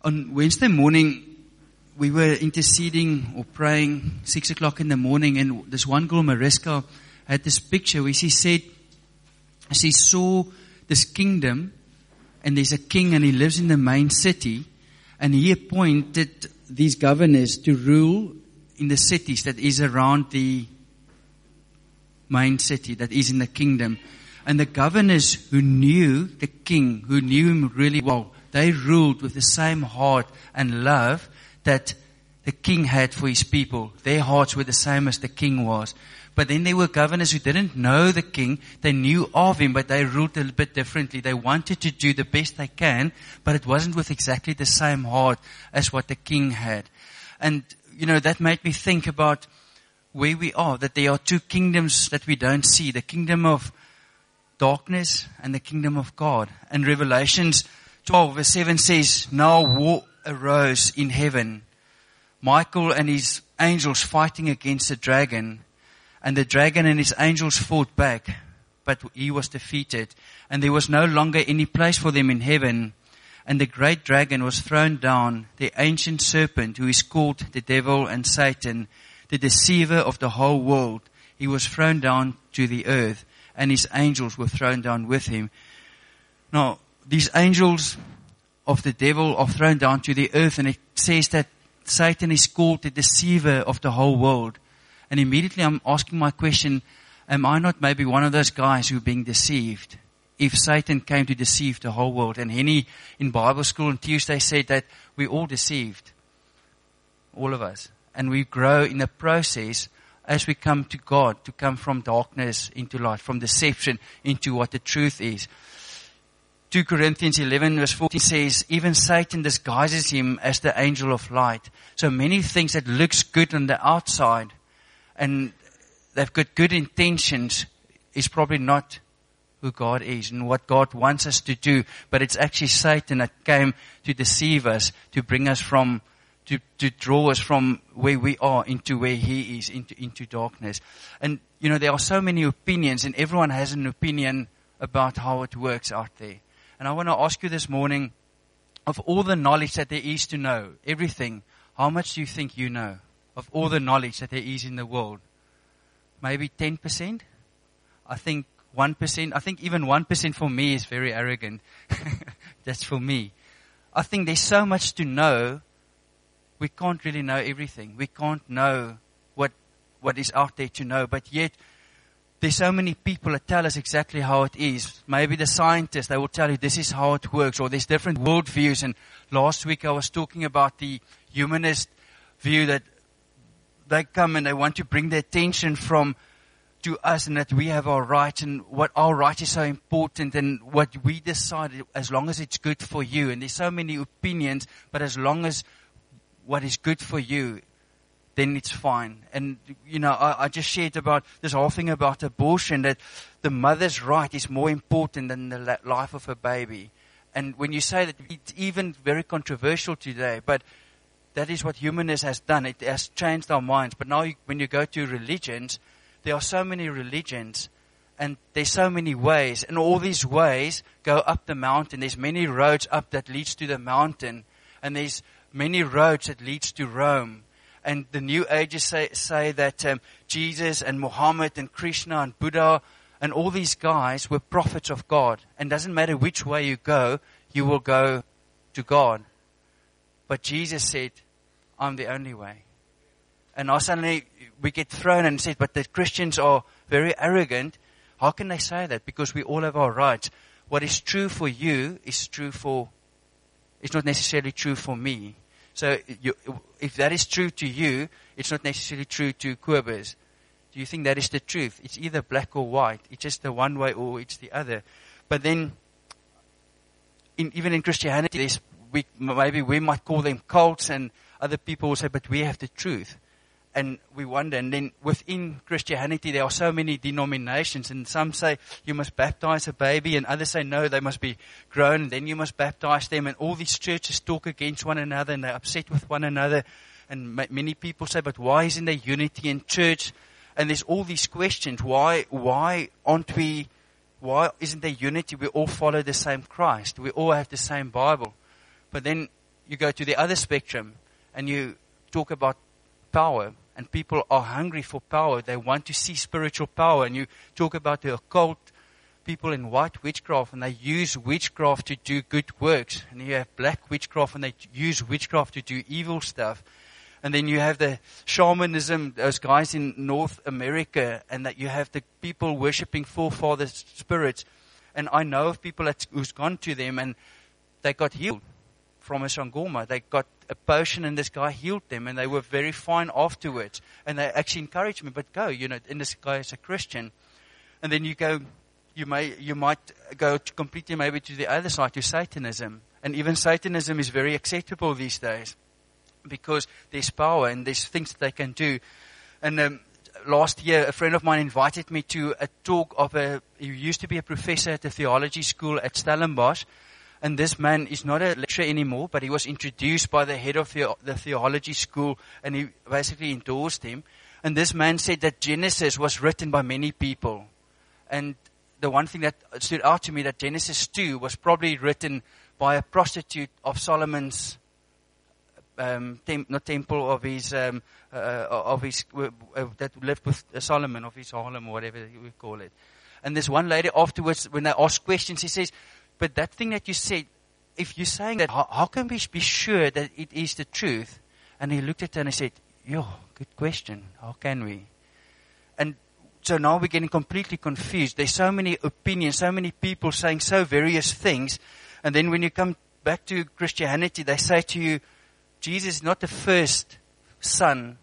On Wednesday morning, we were interceding or praying 6 o'clock in the morning, and this one girl, Mariska, had this picture where she said she saw this kingdom, and there's a king and he lives in the main city, and he appointed these governors to rule in the cities that is around the main city, that is in the kingdom. And the governors who knew the king, who knew him really well, they ruled with the same heart and love that the king had for his people. Their hearts were the same as the king was. But then there were governors who didn't know the king. They knew of him, but they ruled a little bit differently. They wanted to do the best they can, but it wasn't with exactly the same heart as what the king had. And, that made me think about where we are, that there are two kingdoms that we don't see. The kingdom of darkness and the kingdom of God. And Revelations 12 verse 7 says, "Now war arose in heaven. Michael and his angels fighting against the dragon. And the dragon and his angels fought back, but he was defeated. And there was no longer any place for them in heaven. And the great dragon was thrown down, the ancient serpent who is called the devil and Satan, the deceiver of the whole world. He was thrown down to the earth, and his angels were thrown down with him." Now, these angels of the devil are thrown down to the earth, and it says that Satan is called the deceiver of the whole world. And immediately I'm asking my question, am I not maybe one of those guys who are being deceived? If Satan came to deceive the whole world. And Henny in Bible school on Tuesday said that we're all deceived. All of us. And we grow in the process as we come to God, to come from darkness into light, from deception into what the truth is. 2 Corinthians 11 verse 14 says, "Even Satan disguises him as the angel of light." So many things that looks good on the outside and they've got good intentions is probably not who God is and what God wants us to do. But it's actually Satan that came to deceive us, to bring us from, to draw us from where we are into where He is, into darkness. And, there are so many opinions, and everyone has an opinion about how it works out there. And I want to ask you this morning, of all the knowledge that there is to know, everything, how much do you think you know of all the knowledge that there is in the world? Maybe 10%? I think 1%. I think even 1% for me is very arrogant. That's for me. I think there's so much to know, we can't really know everything. We can't know what is out there to know, but yet there's so many people that tell us exactly how it is. Maybe the scientists, they will tell you this is how it works, or there's different worldviews. And last week I was talking about the humanist view, that they come and they want to bring the attention to us, and that we have our rights, and what our right is so important, and what we decide as long as it's good for you. And there's so many opinions, but as long as what is good for you, then it's fine. And, I just shared about this whole thing about abortion, that the mother's right is more important than the life of a baby. And when you say that, it's even very controversial today, but that is what humanism has done. It has changed our minds. But now when you go to religions, there are so many religions, and there's so many ways, and all these ways go up the mountain. There's many roads up that leads to the mountain, and there's many roads that leads to Rome. And the New Ages say that Jesus and Muhammad and Krishna and Buddha and all these guys were prophets of God. And it doesn't matter which way you go, you will go to God. But Jesus said, "I'm the only way." And now suddenly we get thrown and said, but the Christians are very arrogant. How can they say that? Because we all have our rights. What is true for you is it's not necessarily true for me. So if that is true to you, it's not necessarily true to Kobus. Do you think that is the truth? It's either black or white. It's just the one way or it's the other. But then, even in Christianity, maybe we might call them cults, and other people will say, but we have the truth. And we wonder, and then within Christianity there are so many denominations, and some say you must baptize a baby, and others say no, they must be grown, and then you must baptize them, and all these churches talk against one another, and they're upset with one another, and many people say, but why isn't there unity in church? And there's all these questions, why isn't there unity? We all follow the same Christ, we all have the same Bible. But then you go to the other spectrum and you talk about power, and people are hungry for power. They want to see spiritual power. And you talk about the occult, people in white witchcraft, and they use witchcraft to do good works. And you have black witchcraft, and they use witchcraft to do evil stuff. And then you have the shamanism, those guys in North America, and that you have the people worshipping forefather spirits. And I know of people who's gone to them, and they got healed from a Sangoma. They got a potion, and this guy healed them, and they were very fine afterwards. And they actually encouraged me, but go, and this guy is a Christian. And then you might go completely maybe to the other side, to Satanism. And even Satanism is very acceptable these days, because there's power and there's things that they can do. And last year, a friend of mine invited me to a talk of he used to be a professor at the theology school at Stellenbosch. And this man is not a lecturer anymore, but he was introduced by the head of the theology school, and he basically endorsed him. And this man said that Genesis was written by many people. And the one thing that stood out to me, that Genesis 2 was probably written by a prostitute of Solomon's temple of his that lived with Solomon, of his Harlem, or whatever we call it. And this one lady afterwards, when they asked questions, he says, but that thing that you said, if you're saying that, how can we be sure that it is the truth? And he looked at her and he said, good question. How can we? And so now we're getting completely confused. There's so many opinions, so many people saying so various things. And then when you come back to Christianity, they say to you, Jesus is not the first son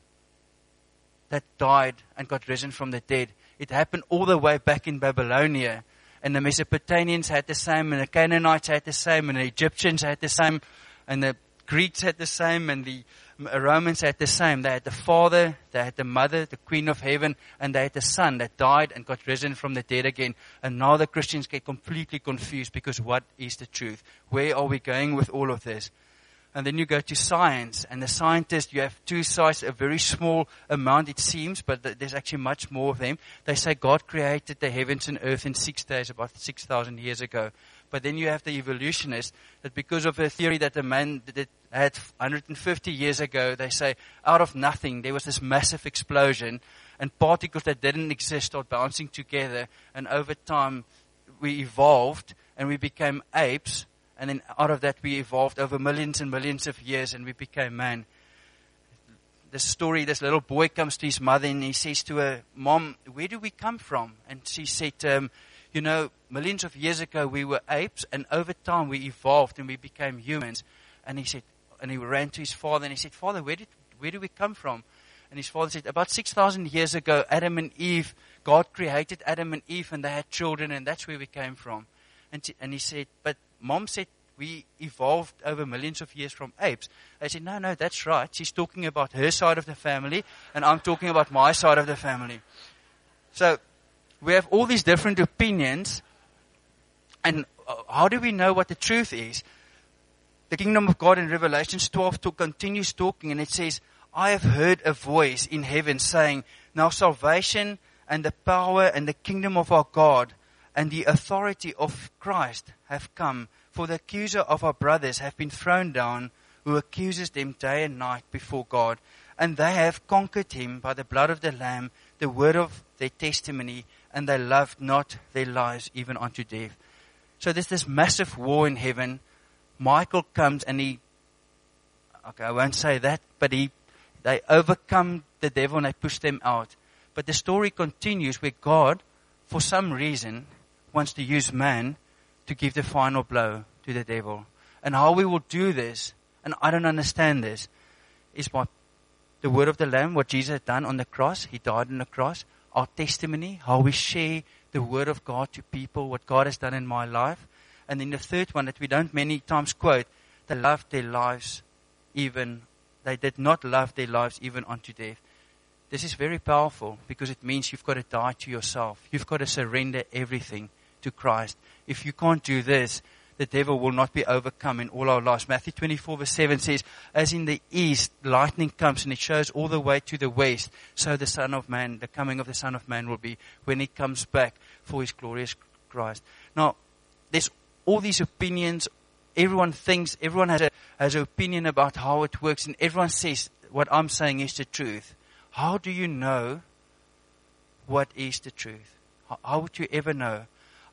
that died and got risen from the dead. It happened all the way back in Babylonia. And the Mesopotamians had the same, and the Canaanites had the same, and the Egyptians had the same, and the Greeks had the same, and the Romans had the same. They had the Father, they had the Mother, the Queen of Heaven, and they had the Son that died and got risen from the dead again. And now the Christians get completely confused, because what is the truth? Where are we going with all of this? And then you go to science, and the scientists, you have two sides, a very small amount it seems, but there's actually much more of them. They say God created the heavens and earth in 6 days, about 6,000 years ago. But then you have the evolutionists, that because of a theory that a man that had 150 years ago, they say out of nothing, there was this massive explosion, and particles that didn't exist start bouncing together, and over time we evolved, and we became apes. And then out of that we evolved over millions and millions of years, and we became man. This story, this little boy comes to his mother and he says to her, Mom, where do we come from? And she said, millions of years ago we were apes, and over time we evolved and we became humans. And he said, and he ran to his father and he said, Father, where do we come from? And his father said, about 6,000 years ago, Adam and Eve, God created Adam and Eve, and they had children, and that's where we came from. And he said, but Mom said we evolved over millions of years from apes. I said, no, that's right. She's talking about her side of the family, and I'm talking about my side of the family. So we have all these different opinions, and how do we know what the truth is? The kingdom of God in Revelation 12 continues talking, and it says, I have heard a voice in heaven saying, now salvation and the power and the kingdom of our God and the authority of Christ have come. For the accuser of our brothers have been thrown down, who accuses them day and night before God. And they have conquered him by the blood of the Lamb, the word of their testimony, and they loved not their lives even unto death. So there's this massive war in heaven. Michael comes and I won't say that, but they overcome the devil and they push them out. But the story continues where God, for some reason, wants to use man to give the final blow to the devil. And how we will do this, and I don't understand this, is by the word of the Lamb, what Jesus had done on the cross. He died on the cross. Our testimony, how we share the word of God to people, what God has done in my life. And then the third one that we don't many times quote, they loved their lives they did not love their lives even unto death. This is very powerful, because it means you've got to die to yourself. You've got to surrender everything to Christ. If you can't do this, the devil will not be overcome in all our lives. Matthew 24 verse 7 says, as in the east, lightning comes and it shows all the way to the west, so the Son of Man, the coming of the Son of Man will be when he comes back for his glorious Christ. Now, there's all these opinions everyone has an opinion about how it works, and everyone says what I'm saying is the truth. How do you know what is the truth? How would you ever know?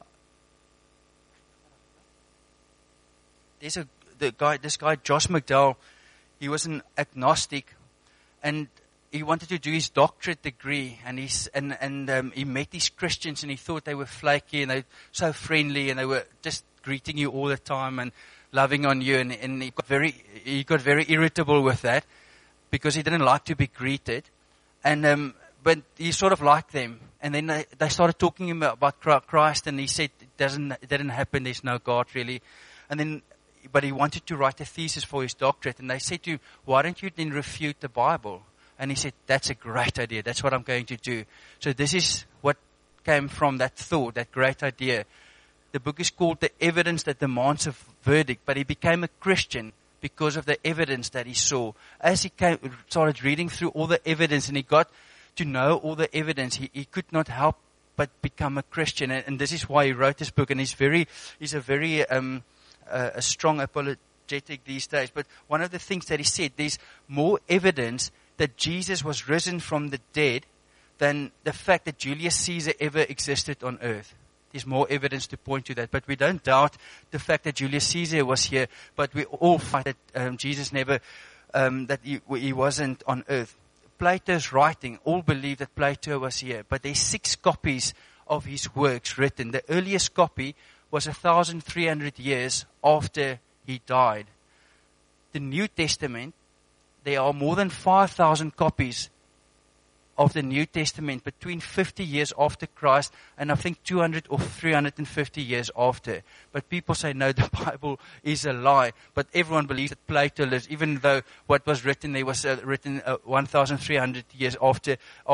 This guy, Josh McDowell, he was an agnostic, and he wanted to do his doctorate degree, and he met these Christians, and he thought they were flaky, and they were so friendly, and they were just greeting you all the time and loving on you, and he got very irritable with that, because he didn't like to be greeted, and but he sort of liked them, and then they started talking to him about Christ, and he said it didn't happen, there's no God really, but he wanted to write a thesis for his doctorate, and they said to him, why don't you then refute the Bible? And he said, that's a great idea. That's what I'm going to do. So this is what came from that thought, that great idea. The book is called The Evidence That Demands a Verdict, but he became a Christian because of the evidence that he saw. As he started reading through all the evidence, and he got to know all the evidence, he could not help but become a Christian. And this is why he wrote this book. And he's a very a strong apologetic these days. But one of the things that he said, there's more evidence that Jesus was risen from the dead than the fact that Julius Caesar ever existed on earth. There's more evidence to point to that. But we don't doubt the fact that Julius Caesar was here, but we all fight that Jesus never, that he wasn't on earth. Plato's writing, all believe that Plato was here, but there's 6 copies of his works written. The earliest copy was 1,300 years after he died. The New Testament, there are more than 5,000 copies of the New Testament between 50 years after Christ and I think 200 or 350 years after. But people say, no, the Bible is a lie. But everyone believes that Plato lives, even though what was written there was written 1,300 years after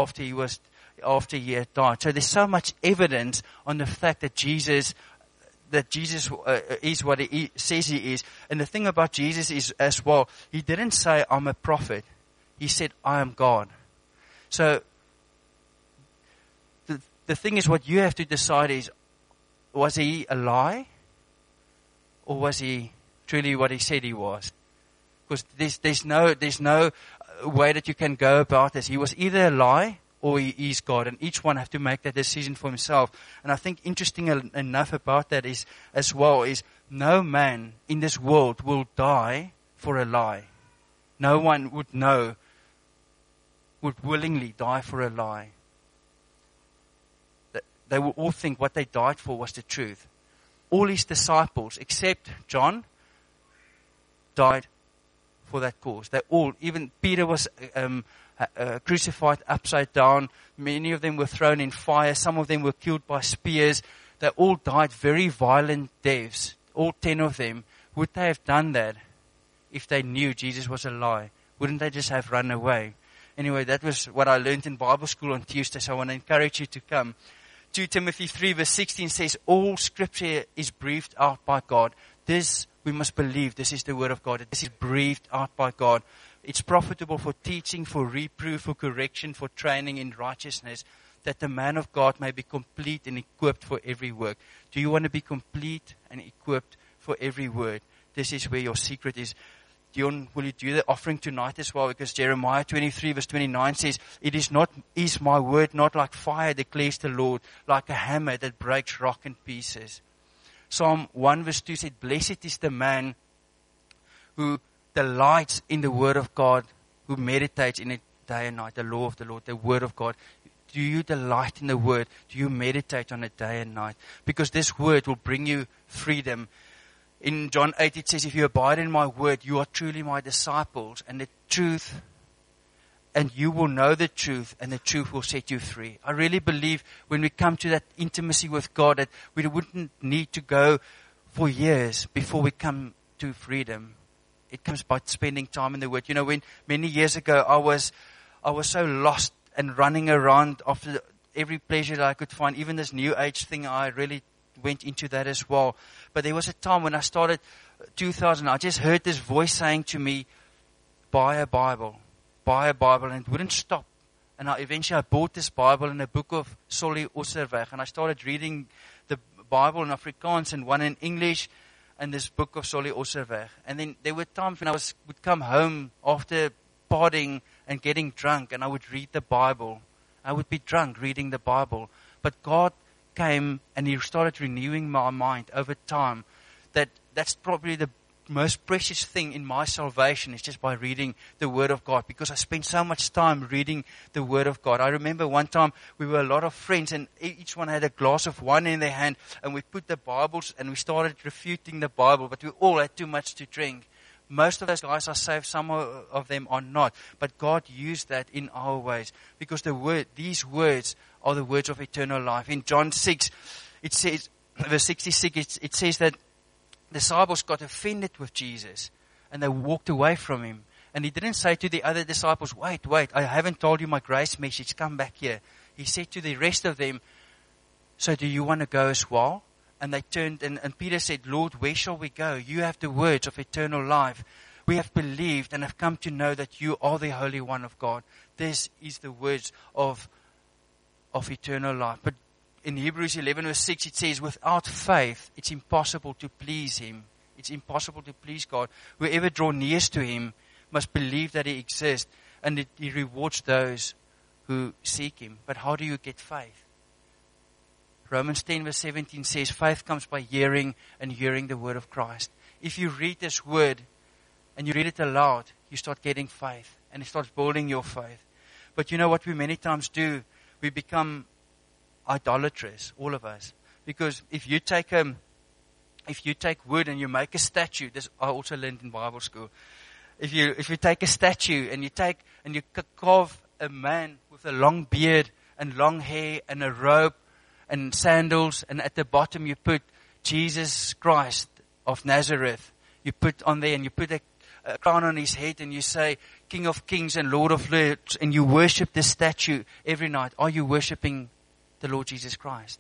he had died. So there's so much evidence on the fact that Jesus is what he says he is. And the thing about Jesus is as well, he didn't say, I'm a prophet. He said, I am God. So the thing is, what you have to decide is, was he a lie? Or was he truly what he said he was? Because there's no way that you can go about this. He was either a lie or he is God, and each one have to make that decision for himself. And I think interesting enough about that is, as well, is no man in this world will die for a lie. No one would willingly die for a lie. They will all think what they died for was the truth. All his disciples, except John, died for that cause. They all, even Peter was crucified upside down. Many of them were thrown in fire. Some of them were killed by spears. They all died very violent deaths. All 10 of them. Would they have done that if they knew Jesus was a lie? Wouldn't they just have run away? Anyway, that was what I learned in Bible school on Tuesday, so I want to encourage you to come. 2 Timothy 3 verse 16 says, all scripture is breathed out by God. This we must believe. This is the word of God. This is breathed out by God. It's profitable for teaching, for reproof, for correction, for training in righteousness, that the man of God may be complete and equipped for every work. Do you want to be complete and equipped for every word? This is where your secret is. Dion, will you do the offering tonight as well? Because Jeremiah 23 verse 29 says, is my word not like fire, declares the Lord, like a hammer that breaks rock in pieces. Psalm 1 verse 2 said, blessed is the man who delights in the word of God, who meditates in it day and night, the law of the Lord, the word of God. Do you delight in the word? Do you meditate on it day and night? Because this word will bring you freedom. In John 8 it says, if you abide in my word, you are truly my disciples, and the truth, and you will know the truth, and the truth will set you free. I really believe when we come to that intimacy with God, that we wouldn't need to go for years before we come to freedom. It comes by spending time in the word. You know, when many years ago I was so lost and running around after every pleasure that I could find, even this new age thing, I really went into that as well. But there was a time when I started 2000, I just heard this voice saying to me, buy a Bible, and it wouldn't stop. And eventually I bought this Bible in a book of Solly Osserweg, and I started reading the Bible in Afrikaans and one in English. and this book of Solly Osserweg. And then there were times when would come home after partying and getting drunk, and I would read the Bible. I would be drunk reading the Bible. But God came and He started renewing my mind over time. That's probably the most precious thing in my salvation, is just by reading the Word of God, because I spent so much time reading the Word of God. I remember one time we were a lot of friends, and each one had a glass of wine in their hand, and we put the Bibles and we started refuting the Bible, but we all had too much to drink. Most of those guys are saved, some of them are not, but God used that in our ways, because these words are the words of eternal life. In John 6, it says, verse 66, it says that disciples got offended with Jesus and they walked away from Him. And He didn't say to the other disciples, wait, I haven't told you my grace message, come back here. He said to the rest of them, so do you want to go as well? And they turned, and Peter said, Lord, where shall we go? You have the words of eternal life. We have believed and have come to know that you are the Holy One of God. This is the words of eternal life. But in Hebrews 11 verse 6 it says, without faith it's impossible to please Him. It's impossible to please God. Whoever draw near to Him must believe that He exists, and that He rewards those who seek Him. But how do you get faith? Romans 10 verse 17 says, faith comes by hearing, and hearing the word of Christ. If you read this word and you read it aloud, you start getting faith, and it starts building your faith. But you know what we many times do? We become idolatrous, all of us. Because if you take wood and you make a statue, this I also learned in Bible school. If you take a statue and you carve a man with a long beard and long hair and a robe and sandals, and at the bottom you put Jesus Christ of Nazareth, you put on there, and you put a crown on His head, and you say King of Kings and Lord of Lords, and you worship this statue every night. Are you worshiping the Lord Jesus Christ?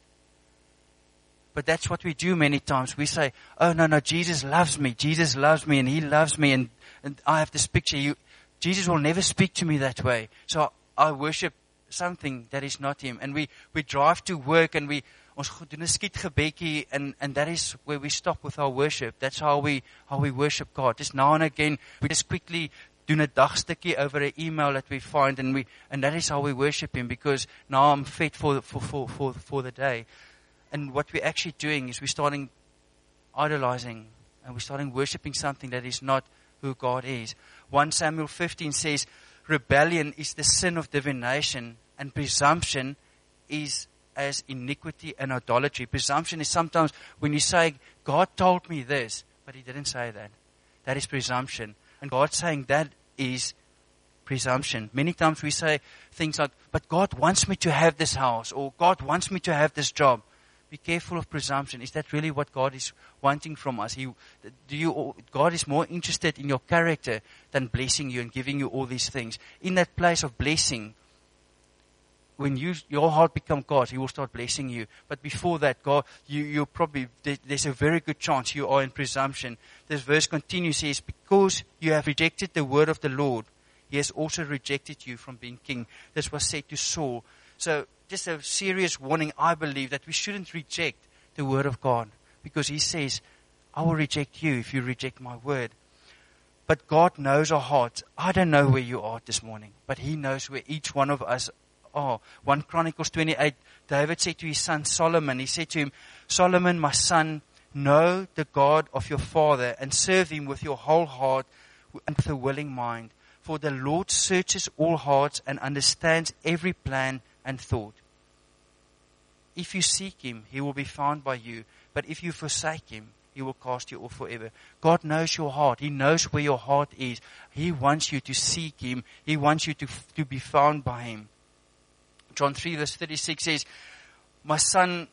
But that's what we do many times. We say, oh no, Jesus loves me, and He loves me, and I have this picture. Jesus will never speak to me that way. So I worship something that is not Him. And we drive to work, and ons doen 'n skietgebedjie, and that is where we stop with our worship. That's how we worship God. Just now and again, we just quickly doen 'n dagstukkie over an email that we find, and that is how we worship Him, because now I'm fit for the day. And what we're actually doing is we're starting idolizing, and we're starting worshiping something that is not who God is. 1 Samuel 15 says, rebellion is the sin of divination, and presumption is as iniquity and idolatry. Presumption is sometimes when you say, God told me this, but He didn't say that. That is presumption. And God's saying that is presumption. Many times we say things like, but God wants me to have this house, or God wants me to have this job. Be careful of presumption. Is that really what God is wanting from us? God is more interested in your character than blessing you and giving you all these things. In that place of blessing, when your heart becomes God, He will start blessing you. But before that, God, you probably, there's a very good chance you are in presumption. This verse continues, says, because you have rejected the word of the Lord, He has also rejected you from being king. This was said to Saul. So, just a serious warning, I believe, that we shouldn't reject the word of God, because He says, I will reject you if you reject my word. But God knows our hearts. I don't know where you are this morning, but He knows where each one of us are. 1 Chronicles 28, David said to his son Solomon, he said to him, Solomon, my son, know the God of your father and serve Him with your whole heart and with a willing mind. For the Lord searches all hearts and understands every plan and thought. If you seek Him, He will be found by you. But if you forsake Him, He will cast you off forever. God knows your heart. He knows where your heart is. He wants you to seek Him. He wants you to be found by Him. John 3 verse 36 says, my son,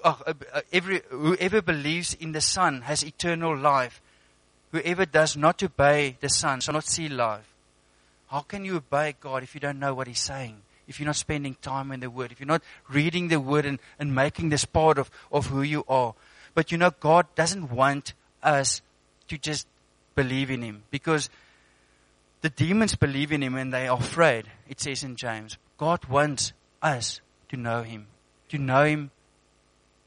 whoever believes in the Son has eternal life. Whoever does not obey the Son shall not see life. How can you obey God if you don't know what He's saying? If you're not spending time in the Word, if you're not reading the Word and making this part of who you are. But you know, God doesn't want us to just believe in Him, because the demons believe in Him and they are afraid, it says in James. God wants us to know Him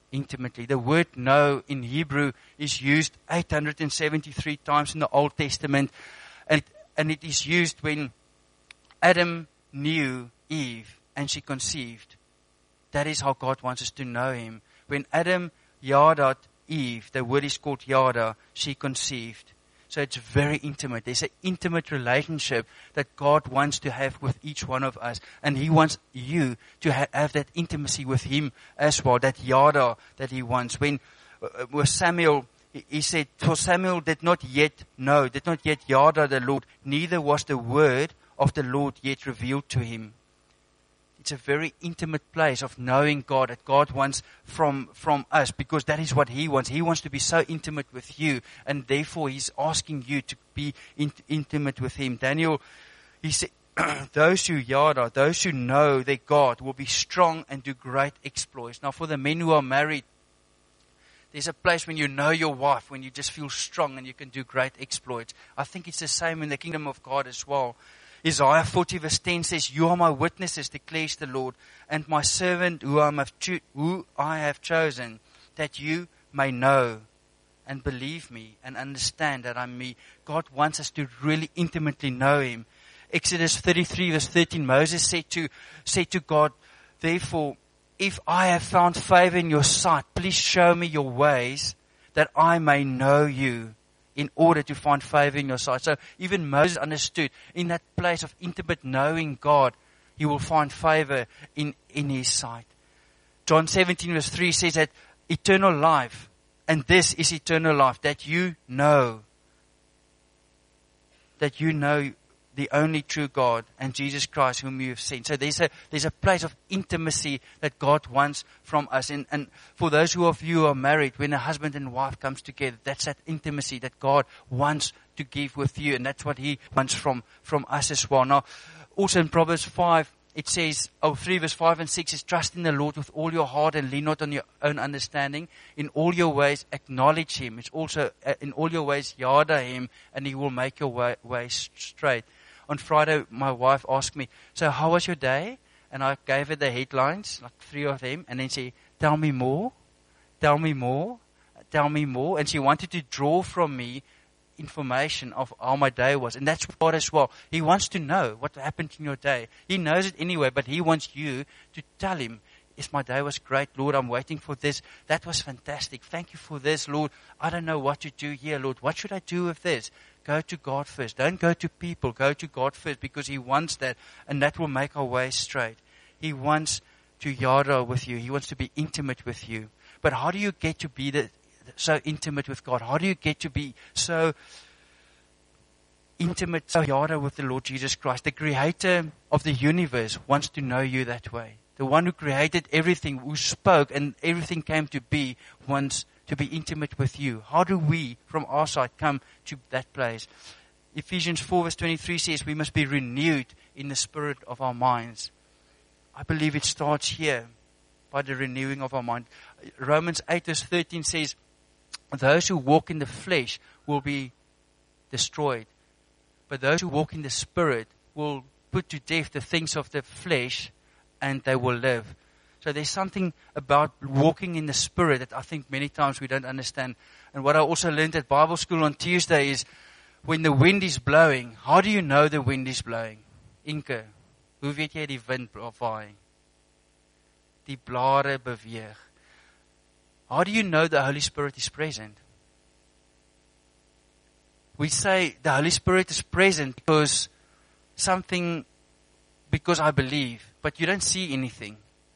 intimately. The word know in Hebrew is used 873 times in the Old Testament. And it is used when Adam knew Eve and she conceived. That is how God wants us to know Him. When Adam yada Eve, the word is called yada, she conceived. So it's very intimate. There's an intimate relationship that God wants to have with each one of us. And He wants you to have that intimacy with Him as well, that yada that He wants. When with Samuel, he said, for Samuel did not yet know, did not yet yada the Lord, neither was the word of the Lord yet revealed to him. It's a very intimate place of knowing God, that God wants from us, because that is what He wants. He wants to be so intimate with you, and therefore He's asking you to be intimate with Him. Daniel, he said, those who yada, those who know their God will be strong and do great exploits. Now for the men who are married, there's a place when you know your wife, when you just feel strong and you can do great exploits. I think it's the same in the kingdom of God as well. Isaiah 40 verse 10 says, you are my witnesses, declares the Lord, and my servant who I have chosen, that you may know and believe me and understand that I'm me. God wants us to really intimately know Him. Exodus 33 verse 13, Moses said to God, therefore, if I have found favor in your sight, please show me your ways that I may know you in order to find favor in your sight. So even Moses understood in that place of intimate knowing God, he will find favor in His sight. John 17 verse 3 says that eternal life, and this is eternal life, that you know the only true God and Jesus Christ whom you have sent. So there's a place of intimacy that God wants from us. And for those of you who are married, when a husband and wife comes together, that's that intimacy that God wants to give with you. And that's what He wants from us as well. Now, also in Proverbs 5, it says, 3 verse 5 and 6 is, trust in the Lord with all your heart and lean not on your own understanding. In all your ways, acknowledge Him. It's also, in all your ways, yada Him, and He will make your way straight. On Friday, my wife asked me, so how was your day? And I gave her the headlines, like 3 of them, and then she, tell me more, tell me more, tell me more. And she wanted to draw from me information of how my day was. And that's God as well. He wants to know what happened in your day. He knows it anyway, but He wants you to tell Him, yes, my day was great, Lord, I'm waiting for this. That was fantastic. Thank you for this, Lord. I don't know what to do here, Lord. What should I do with this? Go to God first. Don't go to people. Go to God first, because He wants that, and that will make our way straight. He wants to yada with you. He wants to be intimate with you. But how do you get to be so intimate with God? How do you get to be so intimate, so yada with the Lord Jesus Christ? The Creator of the universe wants to know you that way. The one who created everything, who spoke and everything came to be, wants to be intimate with you. How do we, from our side, come to that place? Ephesians 4 verse 23 says we must be renewed in the spirit of our minds. I believe it starts here, by the renewing of our mind. Romans 8 verse 13 says, those who walk in the flesh will be destroyed, but those who walk in the Spirit will put to death the things of the flesh, and they will live. So there's something about walking in the Spirit that I think many times we don't understand. And what I also learned at Bible school on Tuesday is, when the wind is blowing, how do you know the wind is blowing? Inke, hoe weet jy die wind waai? Die blare beweeg. How do you know the Holy Spirit is present? We say the Holy Spirit is present because I believe, but you don't see anything.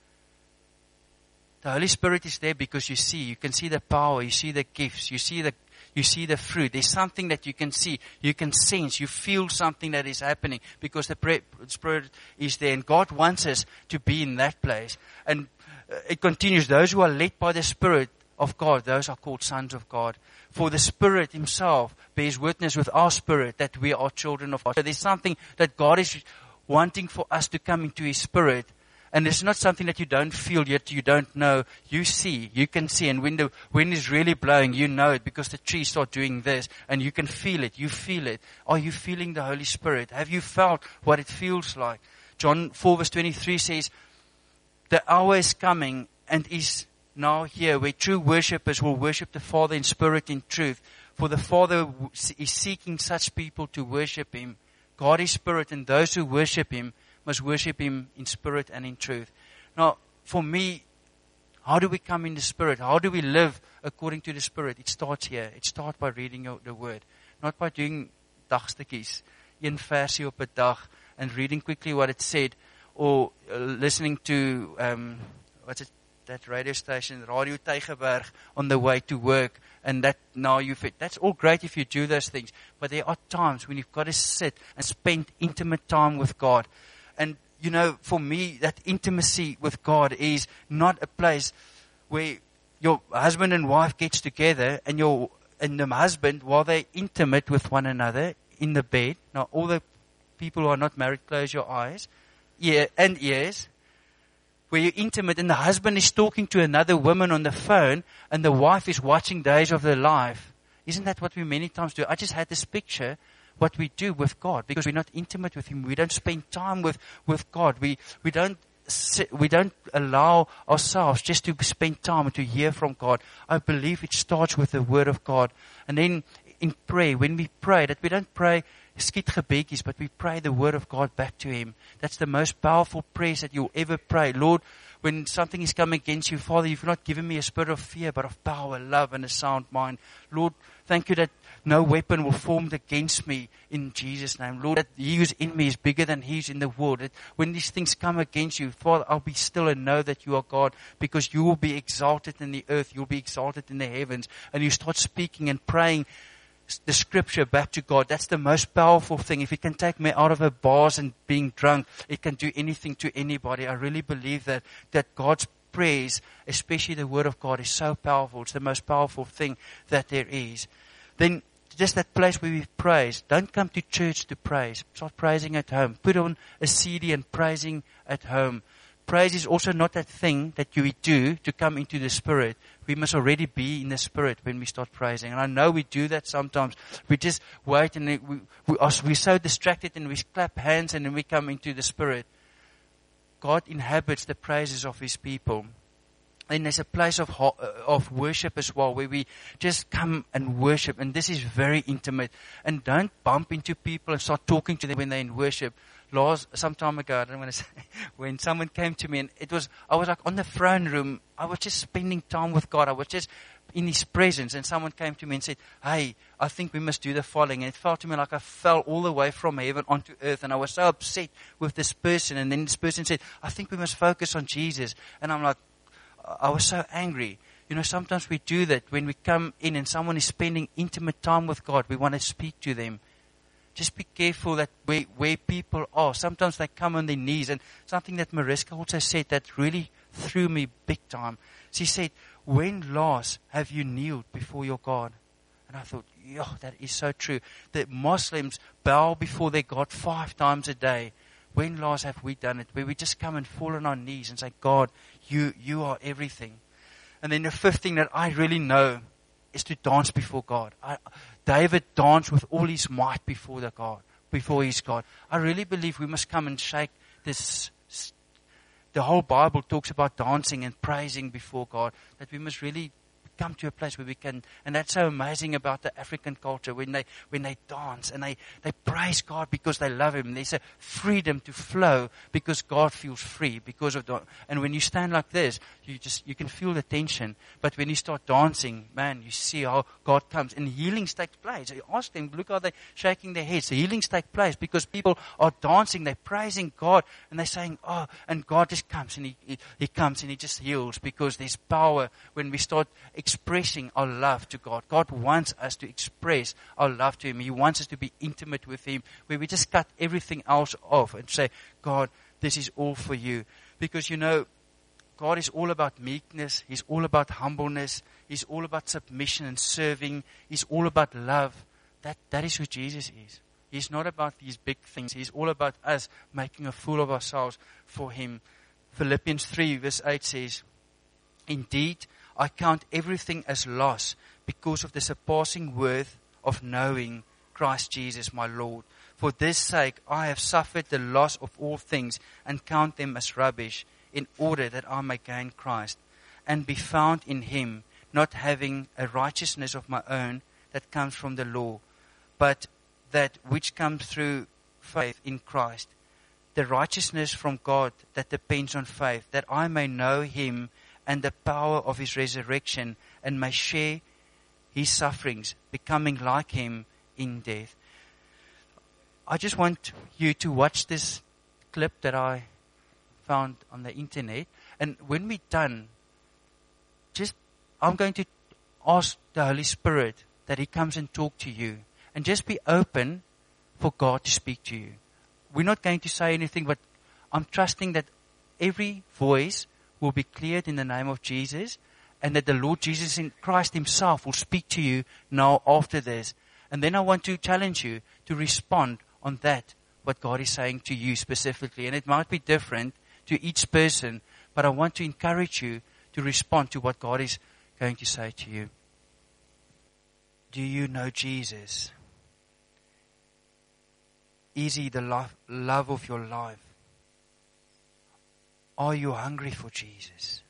The Holy Spirit is there because you can see the power, you see the gifts, you see the fruit. There's something that you can see, you can sense, you feel something that is happening because the Spirit is there. And God wants us to be in that place. And it continues, those who are led by the Spirit of God, those are called sons of God. For the Spirit Himself bears witness with our spirit that we are children of God. So there's something that God is wanting for us to come into His Spirit. And it's not something that you don't feel, yet you don't know. You see, you can see. And when the wind is really blowing, you know it because the trees start doing this. And you can feel it. You feel it. Are you feeling the Holy Spirit? Have you felt what it feels like? John 4 verse 23 says, the hour is coming and is now here, where true worshippers will worship the Father in spirit and truth. For the Father is seeking such people to worship Him. God is spirit, and those who worship Him must worship Him in spirit and in truth. Now, for me, how do we come in the Spirit? How do we live according to the Spirit? It starts here. It starts by reading the Word. Not by doing dagstukkies, een versie op 'n dag, and reading quickly what it said, or listening to, that radio station, Radio Tygerberg, on the way to work, and that's all great if you do those things, but there are times when you've got to sit and spend intimate time with God. And, for me, that intimacy with God is not a place where your husband and wife gets together, and the husband, while they're intimate with one another in the bed. Now, all the people who are not married, close your eyes and ears. Where you're intimate, and the husband is talking to another woman on the phone, and the wife is watching Days of Their Life. Isn't that what we many times do? I just had this picture, what we do with God, because we're not intimate with Him. We don't spend time with God. We don't allow ourselves just to spend time and to hear from God. I believe it starts with the Word of God. And then in prayer, when we pray, that we don't pray skietgebedjies, but we pray the Word of God back to Him. That's the most powerful prayers that you'll ever pray. Lord, when something is coming against you, Father, you've not given me a spirit of fear, but of power, love, and a sound mind. Lord, thank you that no weapon will form against me in Jesus' name. Lord, that He who's in me is bigger than He who's in the world. That when these things come against you, Father, I'll be still and know that you are God, because you will be exalted in the earth, you'll be exalted in the heavens. And you start speaking and praying the scripture back to God. That's the most powerful thing. If it can take me out of a bars and being drunk, it can do anything to anybody. I really believe that God's prayers, especially the Word of God, is so powerful. It's the most powerful thing that there is. Then just that place where we praise. Don't come to church to praise. Start praising at home. Put on a CD and praising at home. Praise is also not that thing that we do to come into the Spirit. We must already be in the Spirit when we start praising. And I know we do that sometimes. We just wait, and we're so distracted, and we clap hands, and then we come into the Spirit. God inhabits the praises of His people. And there's a place of worship as well, where we just come and worship. And this is very intimate. And don't bump into people and start talking to them when they're in worship. Some time ago, I don't want to say, when someone came to me, and I was like on the throne room. I was just spending time with God. I was just in His presence, and someone came to me and said, "Hey, I think we must do the following." And it felt to me like I fell all the way from heaven onto earth, and I was so upset with this person. And then this person said, "I think we must focus on Jesus." And I'm like, I was so angry. Sometimes we do that when we come in and someone is spending intimate time with God. We want to speak to them. Just be careful that where people are. Sometimes they come on their knees. And something that Mariska also said that really threw me big time. She said, "When last have you kneeled before your God?" And I thought, that is so true. The Muslims bow before their God 5 times a day. When last have we done it? Where we just come and fall on our knees and say, "God, you are everything." And then the 5th thing that I really know is to dance before God. David danced with all his might before his God. I really believe we must come and shake this. The whole Bible talks about dancing and praising before God, that we must really come to a place where we can. And that's so amazing about the African culture, when they dance and they praise God because they love Him. There's a freedom to flow because God feels free because of that. And when you stand like this, you can feel the tension. But when you start dancing, man, you see how God comes, and healings take place. You ask them, look how they're shaking their heads. The healings take place because people are dancing, they're praising God, and they're saying, "Oh," and God just comes, and He comes and He just heals, because there's power when we start expressing our love to God. God wants us to express our love to Him. He wants us to be intimate with Him, where we just cut everything else off and say, "God, this is all for you." Because God is all about meekness. He's all about humbleness. He's all about submission and serving. He's all about love. That is who Jesus is. He's not about these big things. He's all about us making a fool of ourselves for Him. Philippians 3 verse 8 says, "Indeed, I count everything as loss because of the surpassing worth of knowing Christ Jesus my Lord. For this sake I have suffered the loss of all things and count them as rubbish, in order that I may gain Christ and be found in him, not having a righteousness of my own that comes from the law, but that which comes through faith in Christ, the righteousness from God that depends on faith, that I may know him and the power of his resurrection, and may share his sufferings, becoming like him in death. I just want you to watch this clip that I found on the internet. And when we're done, I'm going to ask the Holy Spirit that he comes and talk to you. And just be open for God to speak to you. We're not going to say anything, but I'm trusting that every voice will be cleared in the name of Jesus, and that the Lord Jesus in Christ himself will speak to you now after this. And then I want to challenge you to respond on that, what God is saying to you specifically. And it might be different to each person, but I want to encourage you to respond to what God is going to say to you. Do you know Jesus? Is he the love of your life? Are you hungry for Jesus?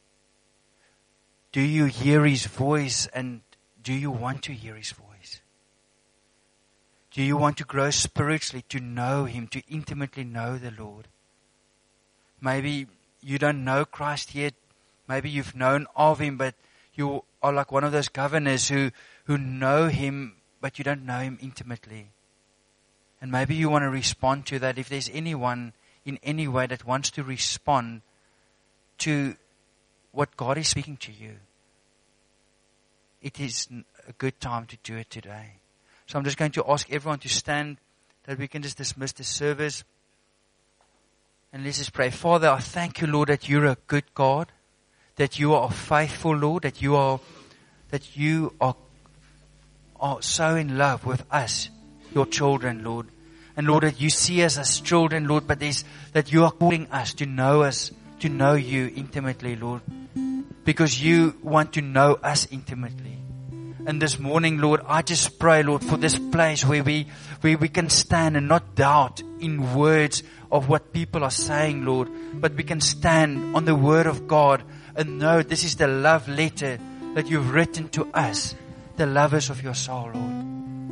Do you hear his voice, and do you want to hear his voice? Do you want to grow spiritually, to know him, to intimately know the Lord? Maybe you don't know Christ yet. Maybe you've known of him, but you are like one of those governors who know him, but you don't know him intimately. And maybe you want to respond to that. If there's anyone in any way that wants to respond to what God is speaking to you, it is a good time to do it today. So I'm just going to ask everyone to stand, that we can just dismiss the service. And let's just pray. Father, I thank you, Lord, that you're a good God, that you are faithful, Lord, that you are so in love with us, your children, Lord. And Lord, that you see us as children, Lord, but that you are calling us, to know you intimately, Lord. Because you want to know us intimately. And this morning, Lord, I just pray, Lord, for this place where we can stand and not doubt in words of what people are saying, Lord, but we can stand on the word of God and know this is the love letter that you've written to us, the lovers of your soul, Lord.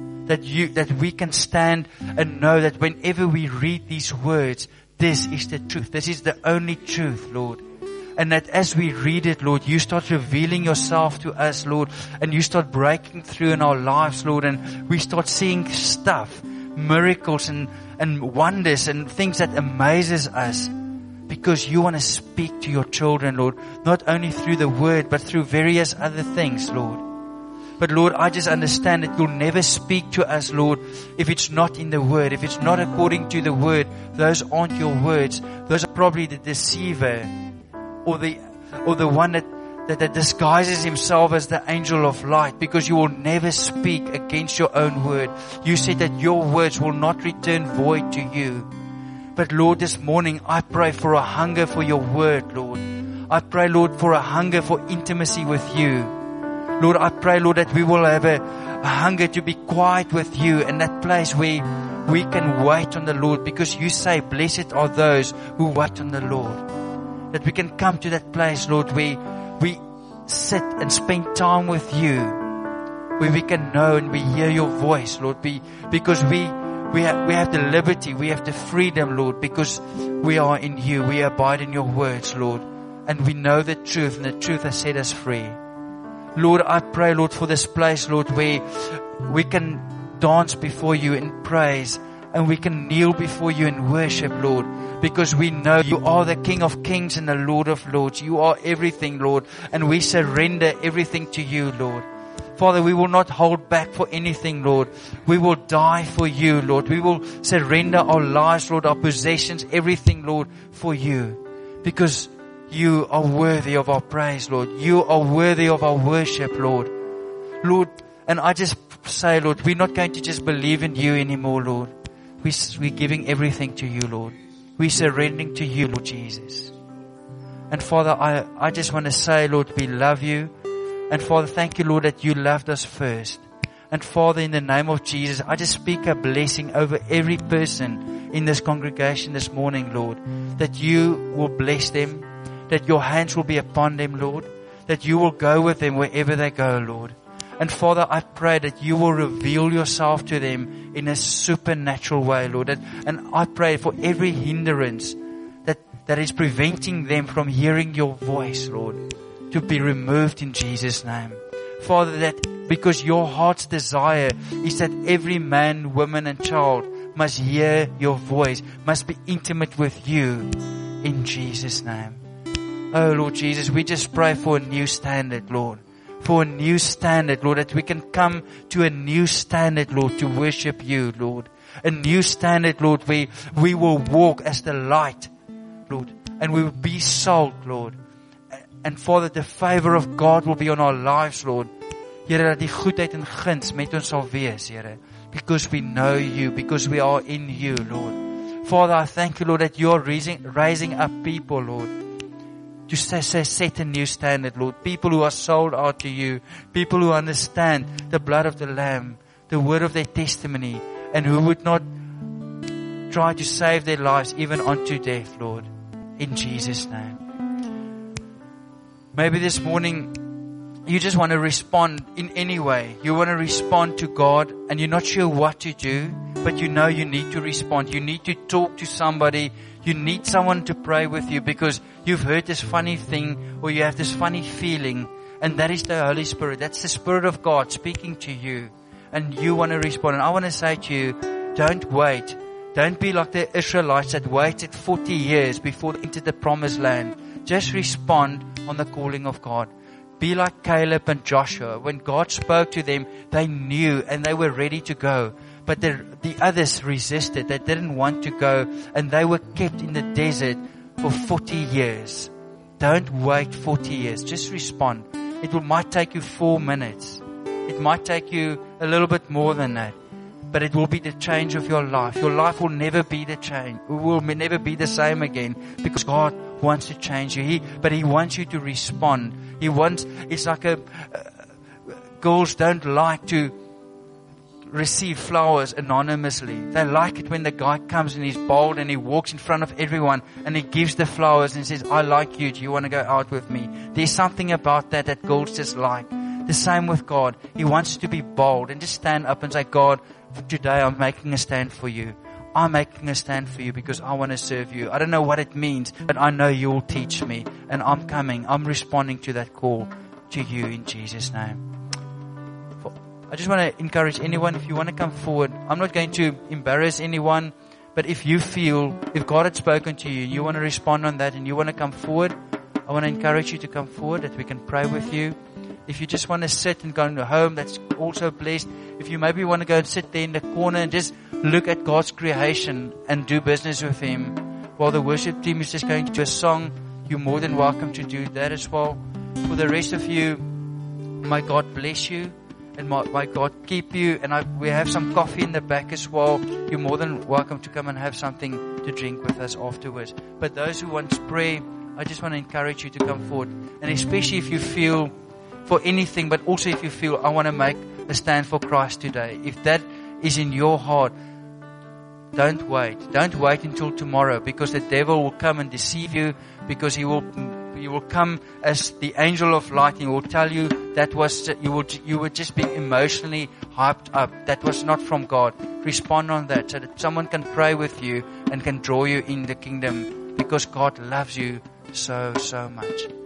That we can stand and know that whenever we read these words, this is the truth. This is the only truth, Lord. And that as we read it, Lord, you start revealing yourself to us, Lord, and you start breaking through in our lives, Lord, and we start seeing stuff, miracles and wonders and things that amazes us, because you want to speak to your children, Lord, not only through the word, but through various other things, Lord. But Lord, I just understand that you'll never speak to us, Lord, if it's not in the word, if it's not according to the word. Those aren't your words. Those are probably the deceiver, or the one that disguises himself as the angel of light, because you will never speak against your own word. You said that your words will not return void to you. But Lord, this morning I pray for a hunger for your word, Lord. I pray, Lord, for a hunger for intimacy with you. Lord, I pray, Lord, that we will have a hunger to be quiet with you, in that place where we can wait on the Lord, because you say, blessed are those who wait on the Lord. That we can come to that place, Lord, where we sit and spend time with you, where we can know and we hear your voice, Lord, because we have the liberty, we have the freedom, Lord, because we are in you, we abide in your words, Lord, and we know the truth, and the truth has set us free. Lord, I pray, Lord, for this place, Lord, where we can dance before you in praise, and we can kneel before you in worship, Lord, because we know you are the King of Kings and the Lord of Lords. You are everything, Lord, and we surrender everything to you, Lord. Father, we will not hold back for anything, Lord. We will die for you, Lord. We will surrender our lives, Lord, our possessions, everything, Lord, for you, because you are worthy of our praise, Lord. You are worthy of our worship, Lord. Lord, and I just say, Lord, we're not going to just believe in you anymore, Lord. We're giving everything to you, Lord. We're surrendering to you, Lord Jesus. And Father, I just want to say, Lord, we love you. And Father, thank you, Lord, that you loved us first. And Father, in the name of Jesus, I just speak a blessing over every person in this congregation this morning, Lord, that you will bless them, that your hands will be upon them, Lord, that you will go with them wherever they go, Lord. And Father, I pray that you will reveal yourself to them in a supernatural way, Lord. And I pray for every hindrance that is preventing them from hearing your voice, Lord, to be removed in Jesus' name. Father, that because your heart's desire is that every man, woman, and child must hear your voice, must be intimate with you in Jesus' name. Oh, Lord Jesus, we just pray for a new standard, Lord. For a new standard, Lord, that we can come to a new standard, Lord, to worship you, Lord. A new standard, Lord, where we will walk as the light, Lord, and we will be salt, Lord. And Father, the favor of God will be on our lives, Lord. Here, dat die goedheid en guns met ons sal wees, Here, because we know you, because we are in you, Lord. Father, I thank you, Lord, that you are raising up people, Lord, to set a new standard, Lord. People who are sold out to you. People who understand the blood of the Lamb, the word of their testimony, and who would not try to save their lives even unto death, Lord. In Jesus' name. Maybe this morning you just want to respond in any way. You want to respond to God and you're not sure what to do, but you know you need to respond. You need to talk to somebody. You need someone to pray with you because you've heard this funny thing or you have this funny feeling, and that is the Holy Spirit. That's the Spirit of God speaking to you, and you want to respond. And I want to say to you, don't wait. Don't be like the Israelites that waited 40 years before they entered the promised land. Just respond on the calling of God. Be like Caleb and Joshua. When God spoke to them, they knew and they were ready to go. But the others resisted. They didn't want to go, and they were kept in the desert for 40 years. Don't wait 40 years. Just respond. It might take you 4 minutes. It might take you a little bit more than that. But it will be the change of your life. Your life will never be the change. It will never be the same again, because God wants to change you. But He wants you to respond. It's like girls don't like to receive flowers anonymously. They like it when the guy comes and he's bold and he walks in front of everyone and he gives the flowers and says, I like you. Do you want to go out with me? There's something about that girls just like. The same with God. He wants to be bold and just stand up and say, God, today I'm making a stand for you. I'm making a stand for you because I want to serve you. I don't know what it means, but I know you'll teach me. And I'm coming. I'm responding to that call to you in Jesus' name. I just want to encourage anyone, if you want to come forward. I'm not going to embarrass anyone, but if you feel, if God had spoken to you, you want to respond on that and you want to come forward, I want to encourage you to come forward that we can pray with you. If you just want to sit and go home, that's also blessed. If you maybe want to go and sit there in the corner and just look at God's creation and do business with Him, while the worship team is just going to do a song, you're more than welcome to do that as well. For the rest of you, may God bless you. And may God keep you. And we have some coffee in the back as well. You're more than welcome to come and have something to drink with us afterwards. But those who want prayer, I just want to encourage you to come forward. And especially if you feel for anything, but also if you feel, I want to make a stand for Christ today. If that is in your heart, don't wait. Don't wait until tomorrow, because the devil will come and deceive you, because he will come as the angel of light. He will tell you you were just being emotionally hyped up. That was not from God. Respond on that so that someone can pray with you and can draw you in the kingdom, because God loves you so, so much.